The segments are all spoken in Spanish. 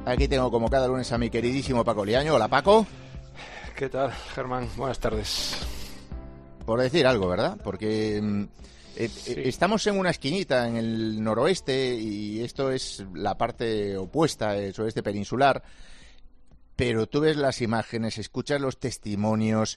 Aquí tengo como cada lunes a mi queridísimo Paco Liaño. Hola, Paco. ¿Qué tal, Germán? Buenas tardes. Por decir algo, ¿verdad? Porque Sí. estamos en una esquinita en el noroeste y esto es la parte opuesta, el oeste peninsular, pero tú ves las imágenes, escuchas los testimonios,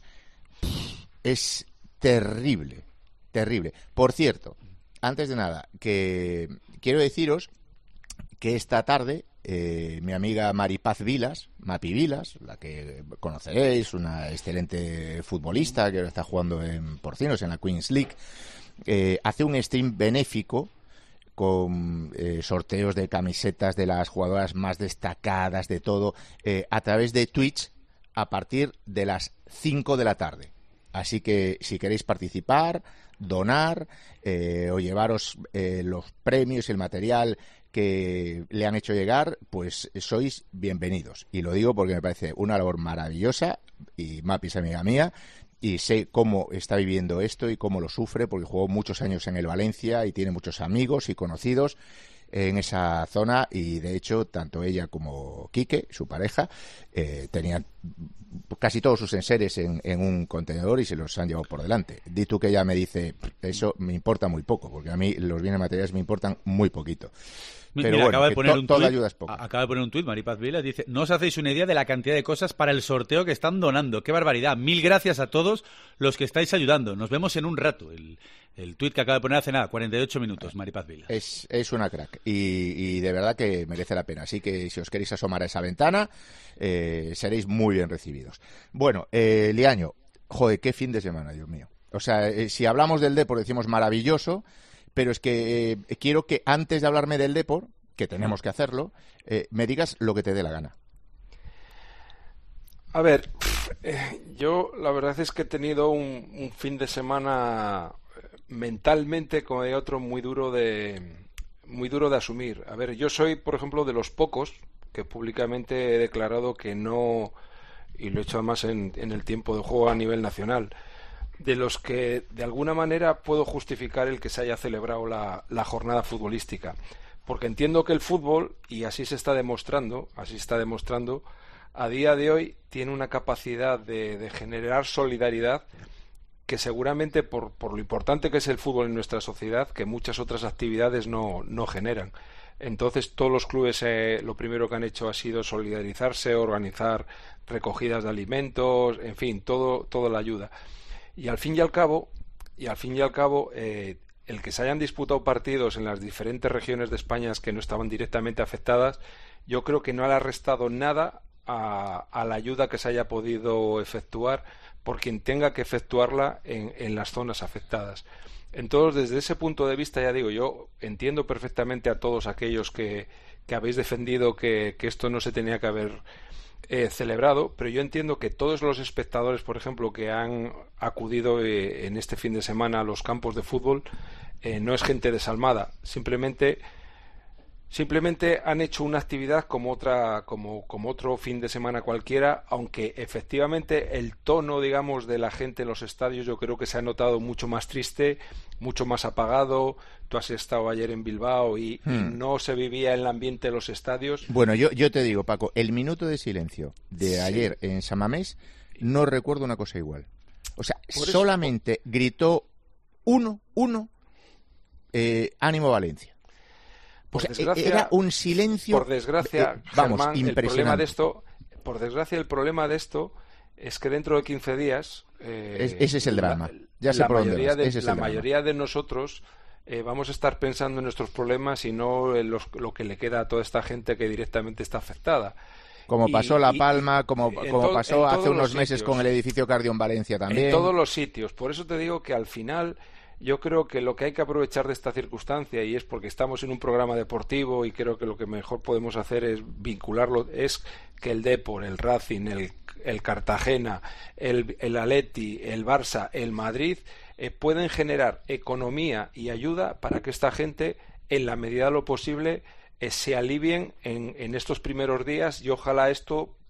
es terrible, terrible. Por cierto, antes de nada, que quiero deciros que esta tarde mi amiga Maripaz Vilas, Mapi Vilas, la que conoceréis, una excelente futbolista que está jugando en Porcinos, en la Queens League, hace un stream benéfico con sorteos de camisetas de las jugadoras más destacadas de todo, a través de Twitch a partir de las 5 de la tarde. Así que si queréis participar, donar o llevaros los premios y el material que le han hecho llegar, pues sois bienvenidos. Y lo digo porque me parece una labor maravillosa, y Mapi es amiga mía, y sé cómo está viviendo esto y cómo lo sufre, porque jugó muchos años en el Valencia y tiene muchos amigos y conocidos en esa zona, y de hecho tanto ella como Quique, su pareja, tenían casi todos sus enseres en un contenedor y se los han llevado por delante. Di tú que ella me dice, eso me importa muy poco, porque a mí los bienes materiales me importan muy poquito. Pero mira, bueno, acaba de poner un toda tuit, ayuda es poca. acaba de poner un tuit, Maripaz Vilas, dice: no os hacéis una idea de la cantidad de cosas para el sorteo que están donando. ¡Qué barbaridad! Mil gracias a todos los que estáis ayudando. Nos vemos en un rato. El tuit que acaba de poner hace nada, 48 minutos, Maripaz Vilas. Es una crack y de verdad que merece la pena. Así que si os queréis asomar a esa ventana, seréis muy bien recibidos. Bueno, Liaño, joder, qué fin de semana, Dios mío. O sea, si hablamos del Depor decimos maravilloso, pero es que quiero que antes de hablarme del Depor, que tenemos que hacerlo, me digas lo que te dé la gana. A ver, yo la verdad es que he tenido un fin de semana mentalmente, como de otro, muy duro de asumir. A ver, yo soy, por ejemplo, de los pocos que públicamente he declarado que no, y lo he hecho además en el tiempo de juego a nivel nacional, de los que de alguna manera puedo justificar el que se haya celebrado la jornada futbolística. Porque entiendo que el fútbol, y así se está demostrando, a día de hoy tiene una capacidad de generar solidaridad que seguramente por lo importante que es el fútbol en nuestra sociedad, que muchas otras actividades no generan. Entonces todos los clubes lo primero que han hecho ha sido solidarizarse, organizar recogidas de alimentos, en fin, toda la ayuda. Y al fin y al cabo, el que se hayan disputado partidos en las diferentes regiones de España que no estaban directamente afectadas, yo creo que no le ha restado nada a la ayuda que se haya podido efectuar por quien tenga que efectuarla en las zonas afectadas. Entonces, desde ese punto de vista, ya digo, yo entiendo perfectamente a todos aquellos que habéis defendido que esto no se tenía que haber celebrado, pero yo entiendo que todos los espectadores, por ejemplo, que han acudido en este fin de semana a los campos de fútbol, no es gente desalmada, simplemente han hecho una actividad como otro fin de semana cualquiera, aunque efectivamente el tono, digamos, de la gente en los estadios yo creo que se ha notado mucho más triste, mucho más apagado. Tú has estado ayer en Bilbao y no se vivía el ambiente de los estadios. Bueno, yo te digo, Paco, el minuto de silencio de ayer en San Mamés, no recuerdo una cosa igual. O sea, solamente gritó uno, ánimo Valencia. O sea, era un silencio. Por desgracia, vamos, Germán, impresionante. el problema de esto es que dentro de 15 días ese es el drama. Ya sé por dónde vas. La mayoría de nosotros vamos a estar pensando en nuestros problemas y no en lo que le queda a toda esta gente que directamente está afectada. Como pasó La Palma, como pasó hace unos meses con el edificio Cardio en Valencia también. En todos los sitios. Por eso te digo que al final yo creo que lo que hay que aprovechar de esta circunstancia, y es porque estamos en un programa deportivo y creo que lo que mejor podemos hacer es vincularlo, es que el Depor, el Racing, el Cartagena, el Atleti, el Barça, el Madrid pueden generar economía y ayuda para que esta gente, en la medida de lo posible, se alivien en estos primeros días, y ojalá esto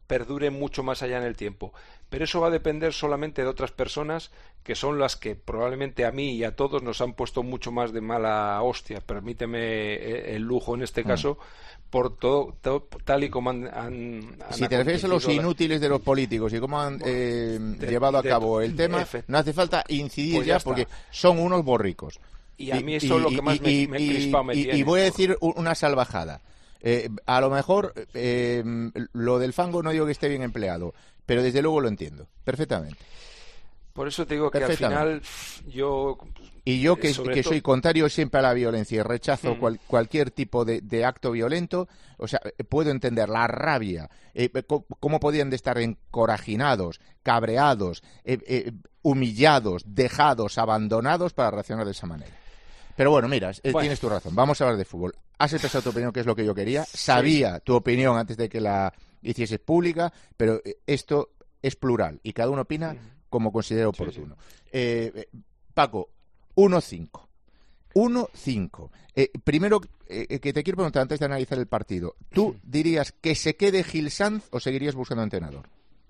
perdure mucho más allá en el tiempo. Pero eso va a depender solamente de otras personas, que son las que probablemente a mí y a todos nos han puesto mucho más de mala hostia, permíteme el lujo en este caso, por todo tal y como han si te refieres a los inútiles de los políticos y cómo han llevado a cabo el tema, no hace falta incidir pues ya porque son unos borricos. Y a mí eso es lo que más me crispa me tiene. Y voy a decir una salvajada. A lo mejor lo del fango no digo que esté bien empleado, pero desde luego lo entiendo perfectamente. Por eso te digo que al final yo... Y yo que soy contrario siempre a la violencia y rechazo cualquier tipo de acto violento, o sea, puedo entender la rabia, cómo podían de estar encorajinados, cabreados, humillados, dejados, abandonados para reaccionar de esa manera. Pero bueno, mira, tienes tu razón. Vamos a hablar de fútbol. Has expresado tu opinión, que es lo que yo quería. Sabía tu opinión antes de que la hicieses pública, pero esto es plural y cada uno opina como considera oportuno. Paco, 1-5. 1-5. Primero, que te quiero preguntar antes de analizar el partido. ¿Tú dirías que se quede Gil Sanz o seguirías buscando entrenador?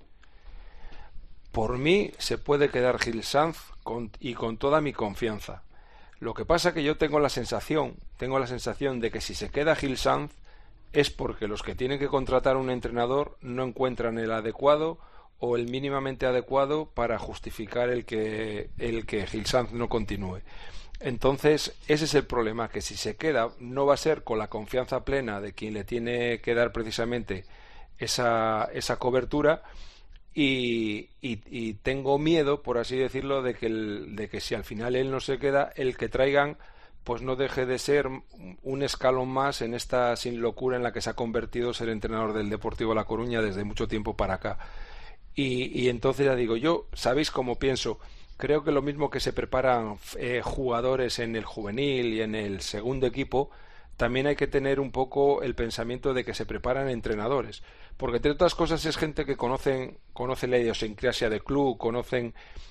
Por mí se puede quedar Gil Sanz y con toda mi confianza. Lo que pasa que yo tengo la sensación de que si se queda Gil Sanz es porque los que tienen que contratar un entrenador no encuentran el adecuado o el mínimamente adecuado para justificar el que Gil Sanz no continúe. Entonces, ese es el problema, que si se queda no va a ser con la confianza plena de quien le tiene que dar precisamente esa cobertura. Y tengo miedo, por así decirlo, de que si al final él no se queda, el que traigan pues no deje de ser un escalón más en esta sin locura en la que se ha convertido ser entrenador del Deportivo La Coruña desde mucho tiempo para acá. Y entonces ya digo, yo, ¿sabéis cómo pienso? Creo que lo mismo que se preparan jugadores en el juvenil y en el segundo equipo, también hay que tener un poco el pensamiento de que se preparan entrenadores, porque entre otras cosas es gente que conoce la idiosincrasia del club, conocen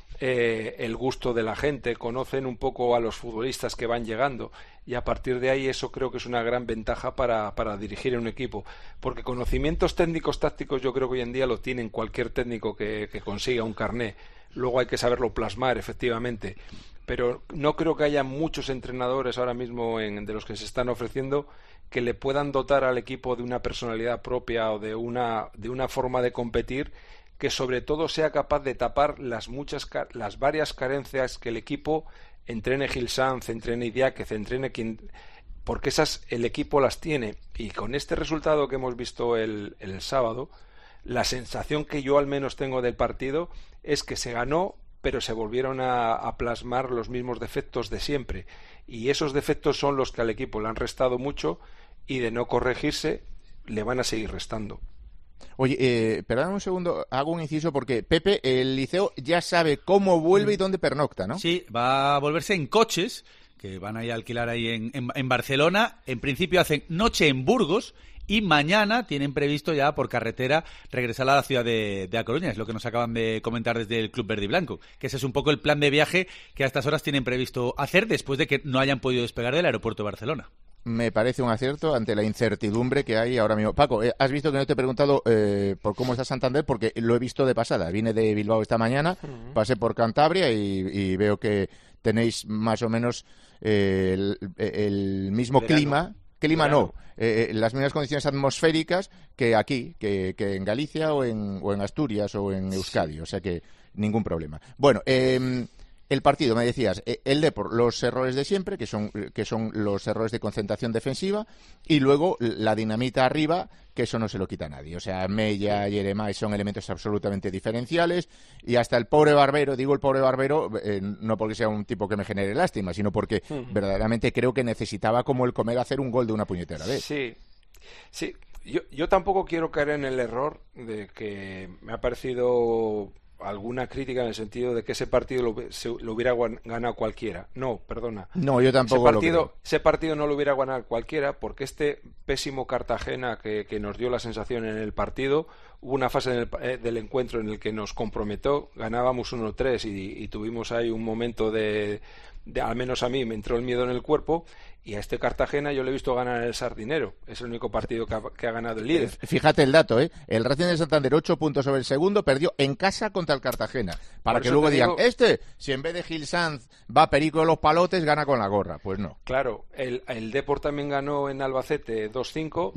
el gusto de la gente, conocen un poco a los futbolistas que van llegando, y a partir de ahí eso creo que es una gran ventaja para dirigir en un equipo, porque conocimientos técnicos tácticos yo creo que hoy en día lo tienen cualquier técnico que consiga un carné. Luego hay que saberlo plasmar, efectivamente, pero no creo que haya muchos entrenadores ahora mismo de los que se están ofreciendo que le puedan dotar al equipo de una personalidad propia o de una forma de competir que sobre todo sea capaz de tapar las varias carencias que el equipo, entrene Gil Sanz, entrene Idiáquez, entrene quien, porque el equipo las tiene. Y con este resultado que hemos visto el sábado, la sensación que yo al menos tengo del partido es que se ganó, pero se volvieron a plasmar los mismos defectos de siempre, y esos defectos son los que al equipo le han restado mucho, y de no corregirse le van a seguir restando. Oye, perdón un segundo, hago un inciso porque Pepe, el Liceo ya sabe cómo vuelve y dónde pernocta, ¿no? Sí, va a volverse en coches, que van a ir a alquilar ahí en Barcelona. En principio hacen noche en Burgos y mañana tienen previsto ya por carretera regresar a la ciudad de A Coruña. Es lo que nos acaban de comentar desde el Club Verde y Blanco, que ese es un poco el plan de viaje que a estas horas tienen previsto hacer después de que no hayan podido despegar del aeropuerto de Barcelona. Me parece un acierto ante la incertidumbre que hay ahora mismo. Paco, has visto que no te he preguntado por cómo está Santander, porque lo he visto de pasada. Vine de Bilbao esta mañana, pasé por Cantabria y veo que tenéis más o menos el mismo clima. Clima no, las mismas condiciones atmosféricas que aquí, que en Galicia o en Asturias o en Euskadi, o sea que ningún problema. Bueno, el partido, me decías, el Depor, los errores de siempre, que son los errores de concentración defensiva, y luego la dinamita arriba, que eso no se lo quita a nadie. O sea, Mella, Yeremay son elementos absolutamente diferenciales, y hasta el pobre Barbero, digo el pobre Barbero, no porque sea un tipo que me genere lástima, sino porque verdaderamente creo que necesitaba como el comer hacer un gol de una puñetera vez. Sí. Yo tampoco quiero caer en el error de que me ha parecido alguna crítica en el sentido de que ese partido lo hubiera ganado cualquiera. No, perdona. No, yo tampoco lo creo. Ese partido no lo hubiera ganado cualquiera porque este pésimo Cartagena que nos dio la sensación en el partido, hubo una fase del encuentro en el que nos comprometió, ganábamos 1-3 y tuvimos ahí un momento de al menos a mí me entró el miedo en el cuerpo, y a este Cartagena yo le he visto ganar el Sardinero. Es el único partido que ha ganado el líder. Fíjate el dato, ¿eh? El Racing de Santander, 8 puntos sobre el segundo, perdió en casa contra el Cartagena. Para que luego digan, si en vez de Gil Sanz va Perico de los Palotes, gana con la gorra. Pues no. Claro, el Depor también ganó en Albacete 2-5,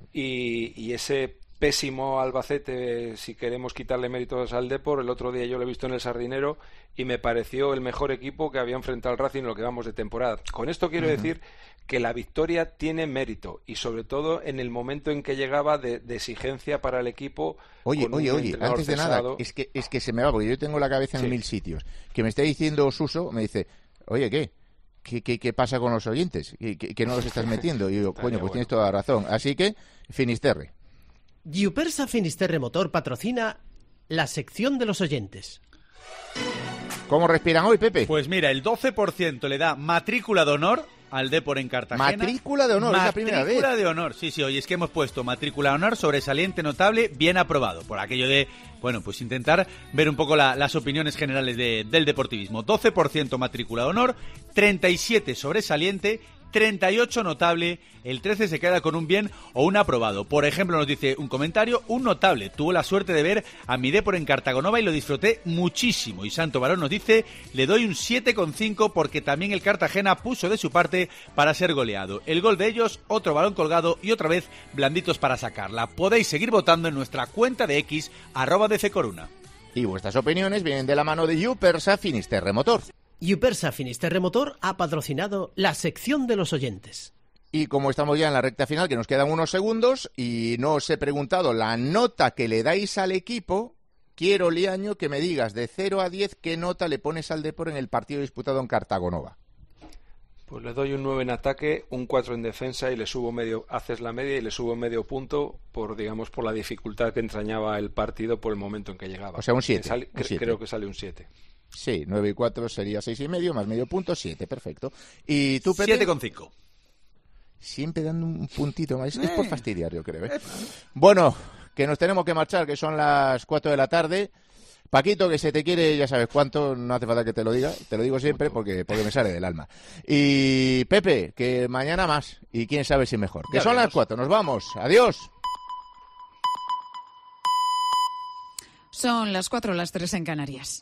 y ese pésimo Albacete, si queremos quitarle méritos al Depor, el otro día yo lo he visto en el Sardinero y me pareció el mejor equipo que había enfrentado al Racing en lo que vamos de temporada. Con esto quiero decir que la victoria tiene mérito, y sobre todo en el momento en que llegaba de exigencia para el equipo. Oye, antes de nada, es que se me va, porque yo tengo la cabeza en 1000 sitios. Que me está diciendo Suso, me dice, oye, ¿qué pasa con los oyentes? ¿Que no los estás metiendo? Y yo, coño, pues tienes toda la razón. Así que, Finisterre. Yupersa Finisterre Motor patrocina la sección de los oyentes. ¿Cómo respiran hoy, Pepe? Pues mira, el 12% le da matrícula de honor al Depor en Cartagena. Matrícula de honor, es la primera vez. Matrícula de honor, sí, oye, es que hemos puesto matrícula de honor, sobresaliente, notable, bien aprobado, por aquello de, bueno, pues intentar ver un poco las opiniones generales del deportivismo. 12% matrícula de honor, 37 sobresaliente, 38 notable, el 13 se queda con un bien o un aprobado. Por ejemplo, nos dice un comentario, un notable. Tuvo la suerte de ver a mi Depor en Cartagonova y lo disfruté muchísimo. Y Santo Barón nos dice, le doy un 7,5 porque también el Cartagena puso de su parte para ser goleado. El gol de ellos, otro balón colgado y otra vez blanditos para sacarla. Podéis seguir votando en nuestra cuenta de X, @DCcoruna. Y vuestras opiniones vienen de la mano de Yupersa Finisterre Motor. Yupersa Finisterre Motor ha patrocinado la sección de los oyentes. Y como estamos ya en la recta final, que nos quedan unos segundos, y no os he preguntado la nota que le dais al equipo, quiero, Liaño, que me digas de 0 a 10 qué nota le pones al Depor en el partido disputado en Cartagonova. Pues le doy un 9 en ataque, un 4 en defensa, y le subo haces la media y le subo medio punto por la dificultad que entrañaba el partido por el momento en que llegaba. O sea, un 7. Creo que sale un 7. Sí, 9 y 4 sería 6,5, más medio punto, 7, perfecto. ¿Y tú, Pepe? 7,5. Siempre dando un puntito más. Es por fastidiar, yo creo. Bueno, que nos tenemos que marchar, que son las 4 de la tarde. Paquito, que se te quiere, ya sabes cuánto, no hace falta que te lo diga. Te lo digo siempre porque me sale del alma. Y Pepe, que mañana más. Y quién sabe si mejor. Que son las 4, nos vamos. Adiós. Son las 4, las 3 en Canarias.